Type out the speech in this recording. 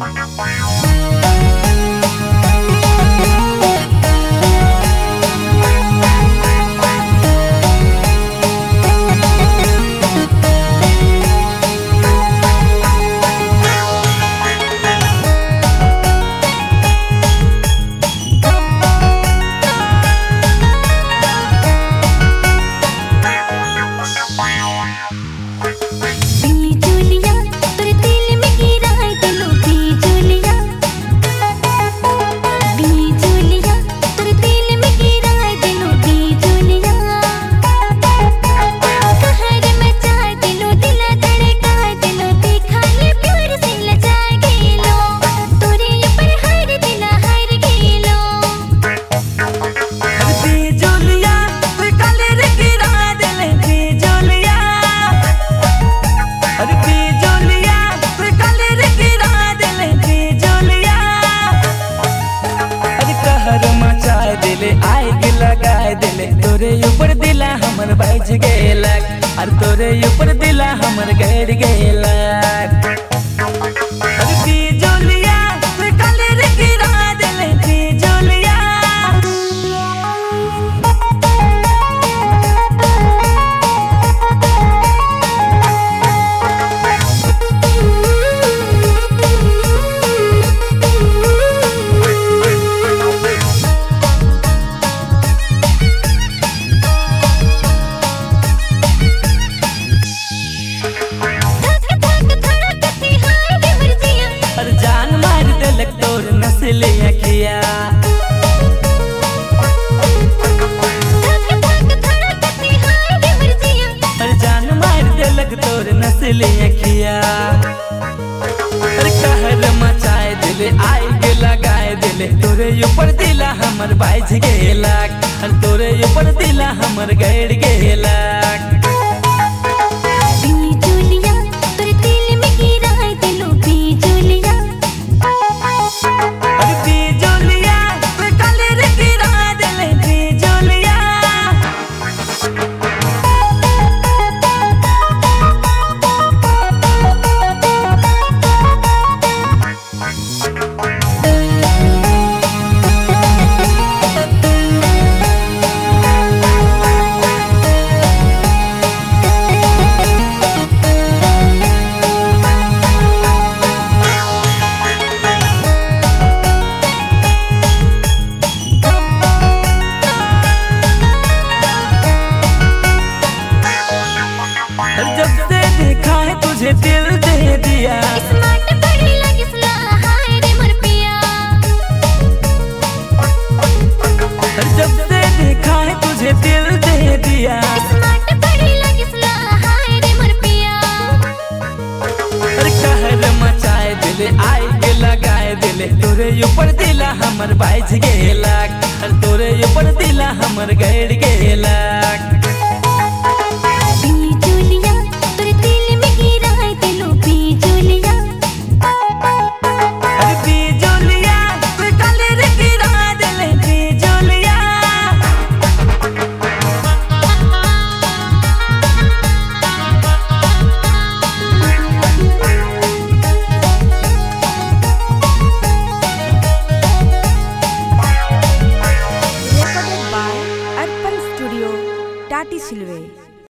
तोरे ऊपर दिला हमर बाज गेला और तोरे ऊपर दिला हमर गैर गेला अरे बिजुलिया तू काले रे गिरा देले बिजुलिया नस्ले अखिया जान मार देलक तोर नस्ले अखिया कहर मचाए दिले आए के लगाए दिले तोरे ऊपर दिला हमर बाज गेला तोरे ऊपर दिला हमर गैर गेला जब से देखा है तुझे दिल दे दिया स्मार्ट बड़ी लगिसला हाय रे मोर पिया जब से देखा है तुझे दिल दे दिया स्मार्ट बड़ी लगिसला हाय रे मोर पिया कहर मचाए दिले आए के लगाए दिले तोरे ऊपर दिला हमर बाज गेला तोरे ऊपर दिला हमर गैर गेला Tati Silve.